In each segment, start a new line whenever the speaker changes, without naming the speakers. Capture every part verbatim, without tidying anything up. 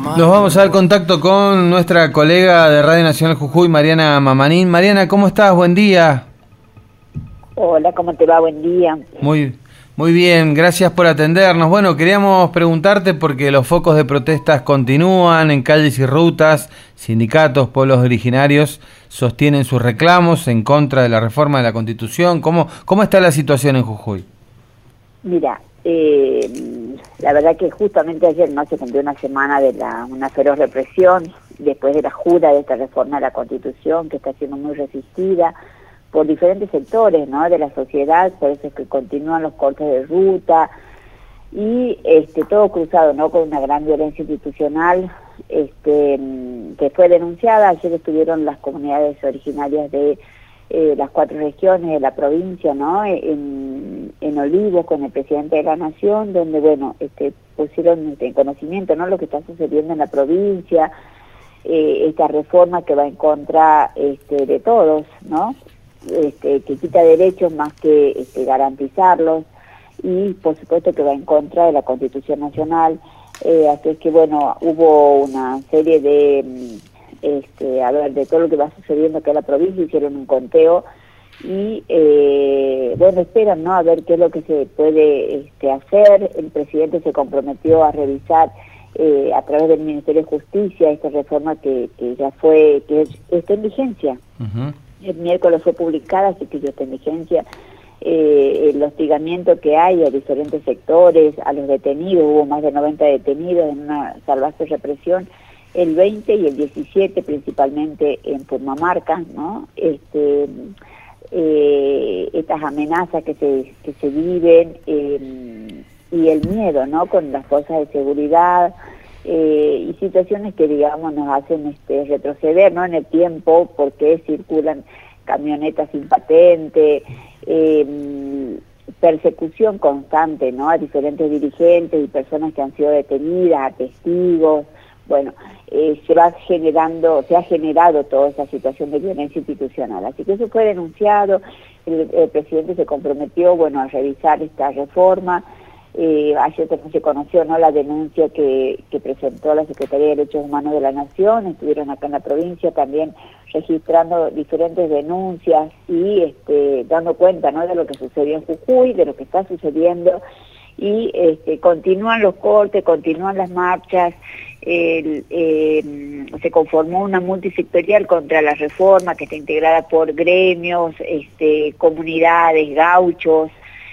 Nos vamos a dar contacto con nuestra colega de Radio Nacional Jujuy, Mariana Mamanín. Mariana, ¿cómo estás? Buen día.
Hola, ¿cómo te va? Buen día.
Muy, muy bien, gracias por atendernos. Bueno, queríamos preguntarte porque los focos de protestas continúan en calles y rutas. Sindicatos, pueblos originarios sostienen sus reclamos en contra de la reforma de la Constitución. ¿Cómo, cómo está la situación en Jujuy?
Mira, eh, la verdad que justamente ayer no se cumplió una semana de la, una feroz represión después de la jura de esta reforma de la Constitución, que está siendo muy resistida por diferentes sectores, ¿no?, de la sociedad. Por eso es que continúan los cortes de ruta y este todo cruzado, ¿no?, con una gran violencia institucional este que fue denunciada. Ayer estuvieron las comunidades originarias de eh, las cuatro regiones de la provincia, ¿no?, en, en Olivos con el presidente de la Nación, donde, bueno, este pusieron en conocimiento, ¿no?, lo que está sucediendo en la provincia, eh, esta reforma que va en contra este, de todos, ¿no?, Este, que quita derechos más que este, garantizarlos, y por supuesto que va en contra de la Constitución Nacional. Eh, así es que, bueno, hubo una serie de, este, a ver, de todo lo que va sucediendo acá en la provincia. Hicieron un conteo y, eh, bueno, esperan, ¿no?, a ver qué es lo que se puede este, hacer. El presidente se comprometió a revisar eh, a través del Ministerio de Justicia esta reforma que, que ya fue, que es, está en vigencia. Uh-huh. El miércoles fue publicada, así que ya está en vigencia. Eh, el hostigamiento que hay a diferentes sectores, a los detenidos, hubo más de noventa detenidos en una salvaje represión, el veinte y el diecisiete principalmente en Purmamarca, ¿no? Este, eh, estas amenazas que se, que se viven eh, y el miedo, ¿no?, con las fuerzas de seguridad. Eh, y situaciones que, digamos, nos hacen este, retroceder, ¿no?, en el tiempo, porque circulan camionetas sin patente, eh, persecución constante, ¿no?, a diferentes dirigentes y personas que han sido detenidas, a testigos. Bueno, eh, se va generando, se ha generado toda esa situación de violencia institucional. Así que eso fue denunciado. El, el presidente se comprometió, bueno, a revisar esta reforma. Eh, ayer también se conoció, ¿no?, la denuncia que, que presentó la Secretaría de Derechos Humanos de la Nación. Estuvieron acá en la provincia también registrando diferentes denuncias y este, dando cuenta, ¿no?, de lo que sucedió en Jujuy, de lo que está sucediendo, y este, continúan los cortes, continúan las marchas. El, eh, se conformó una multisectorial contra la reforma que está integrada por gremios, este, comunidades, gauchos,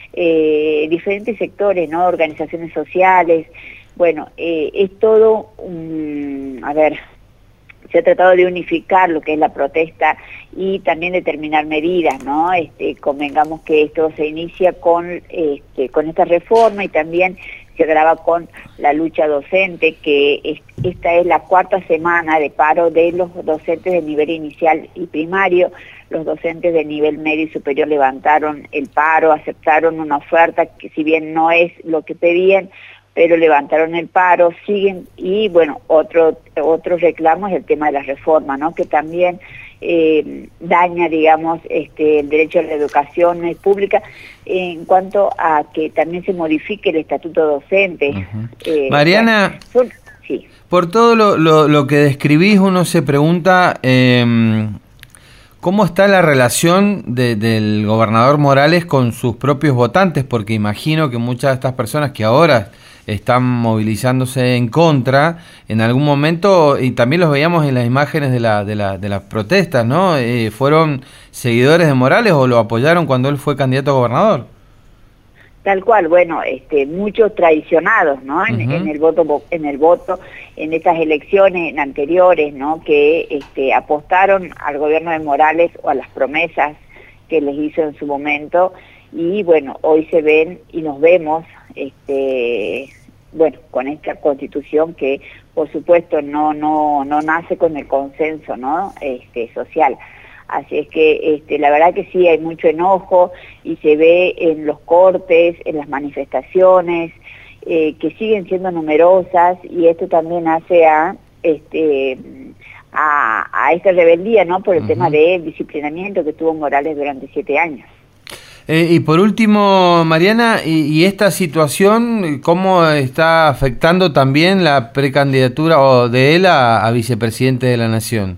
Eh, diferentes sectores, ¿no?, organizaciones sociales. Bueno, eh, es todo, um, a ver, se ha tratado de unificar lo que es la protesta y también determinar medidas, ¿no? Este, convengamos que esto se inicia con, este, con esta reforma, y también se agrava con la lucha docente, que es, esta es la cuarta semana de paro de los docentes de nivel inicial y primario. Los docentes de nivel medio y superior levantaron el paro, aceptaron una oferta que, si bien no es lo que pedían, pero levantaron el paro, siguen. Y bueno, otro otro reclamo es el tema de la reforma, ¿no?, que también eh, daña, digamos, este, el derecho a la educación pública, en cuanto a que también se modifique el estatuto docente.
Uh-huh.
eh,
Mariana,
bueno, son, sí.
Por todo lo, lo, lo que describís, uno se pregunta eh, ¿cómo está la relación de, del gobernador Morales con sus propios votantes? Porque imagino que muchas de estas personas que ahora están movilizándose en contra, en algún momento, y también los veíamos en las imágenes de, la, de, la, de las protestas, ¿no? Eh, ¿Fueron seguidores de Morales o lo apoyaron cuando él fue candidato a gobernador?
Tal cual, bueno, este, muchos traicionados, ¿no? En, uh-huh. en el voto, en el voto, en estas elecciones en anteriores, ¿no? Que este, apostaron al gobierno de Morales o a las promesas que les hizo en su momento, y bueno, hoy se ven y nos vemos, este, bueno, con esta Constitución que, por supuesto, no, no, no nace con el consenso, ¿no? Este, social. Así es que este, la verdad que sí hay mucho enojo, y se ve en los cortes, en las manifestaciones, eh, que siguen siendo numerosas, y esto también hace a este a, a esta rebeldía, ¿no?, por el uh-huh. tema del disciplinamiento que tuvo Morales durante siete años.
Eh, y por último, Mariana, y, y esta situación, ¿cómo está afectando también la precandidatura o de él a, a vicepresidente de la Nación?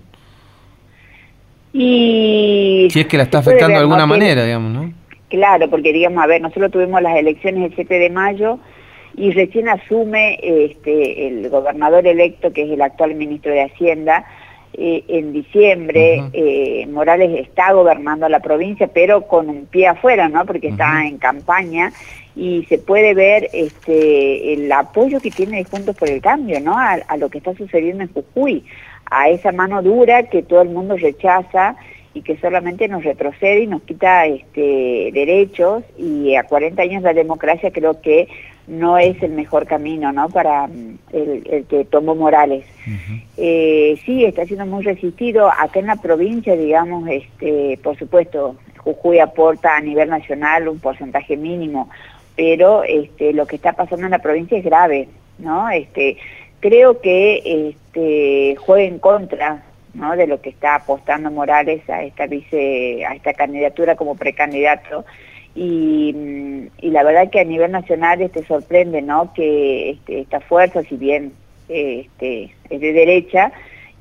Y
si es que la está afectando de alguna manera, digamos, ¿no?
Claro, porque digamos, a ver, nosotros tuvimos las elecciones el siete de mayo y recién asume este, el gobernador electo, que es el actual ministro de Hacienda, eh, en diciembre. Uh-huh. eh, Morales está gobernando la provincia, pero con un pie afuera, ¿no? Porque uh-huh. está en campaña y se puede ver este, el apoyo que tiene Juntos por el Cambio, ¿no? A, a lo que está sucediendo en Jujuy, a esa mano dura que todo el mundo rechaza y que solamente nos retrocede y nos quita este, derechos, y a cuarenta años de democracia creo que no es el mejor camino, ¿no? Para el, el que tomó Morales. Uh-huh. eh, sí, está siendo muy resistido. Acá en la provincia, digamos, este, por supuesto, Jujuy aporta a nivel nacional un porcentaje mínimo, pero este, lo que está pasando en la provincia es grave, ¿no? Este, creo que este, juega en contra, ¿no? De lo que está apostando Morales a esta vice, a esta candidatura como precandidato, y, y la verdad que a nivel nacional este sorprende, ¿no? Que este, esta fuerza, si bien este, es de derecha,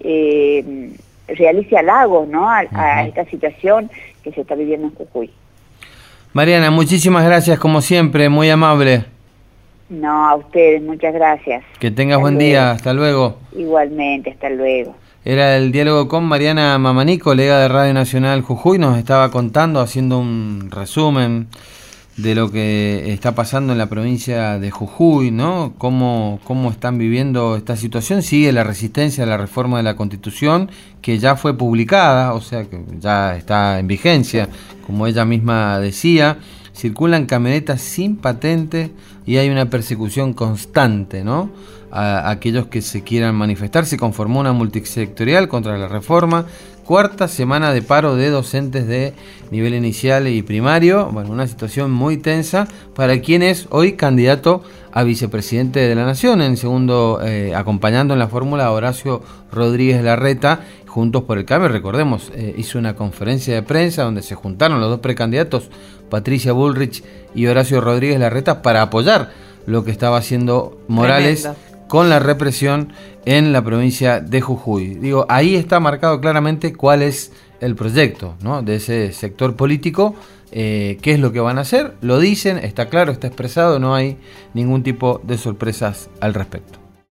eh, realice halagos, ¿no? A, a esta situación que se está viviendo en Jujuy.
Mariana, muchísimas gracias como siempre, muy amable.
No, a ustedes, muchas gracias.
Que tengas buen día, hasta luego.
Igualmente, hasta luego.
Era el diálogo con Mariana Mamaní, colega de Radio Nacional Jujuy, nos estaba contando, haciendo un resumen de lo que está pasando en la provincia de Jujuy, ¿no? Cómo, cómo están viviendo esta situación. Sigue la resistencia a la reforma de la Constitución, que ya fue publicada, o sea que ya está en vigencia, como ella misma decía. Circulan camionetas sin patente y hay una persecución constante, ¿no? A aquellos que se quieran manifestar. Se conformó una multisectorial contra la reforma. Cuarta semana de paro de docentes de nivel inicial y primario. Bueno, una situación muy tensa para quien es hoy candidato a vicepresidente de la Nación. En segundo, eh, acompañando en la fórmula a Horacio Rodríguez Larreta, Juntos por el Cambio. Recordemos, eh, hizo una conferencia de prensa donde se juntaron los dos precandidatos, Patricia Bullrich y Horacio Rodríguez Larreta, para apoyar lo que estaba haciendo Morales. Tremendo. Con la represión en la provincia de Jujuy. Digo, ahí está marcado claramente cuál es el proyecto, ¿no? De ese sector político, eh, qué es lo que van a hacer, lo dicen, está claro, está expresado, no hay ningún tipo de sorpresas al respecto.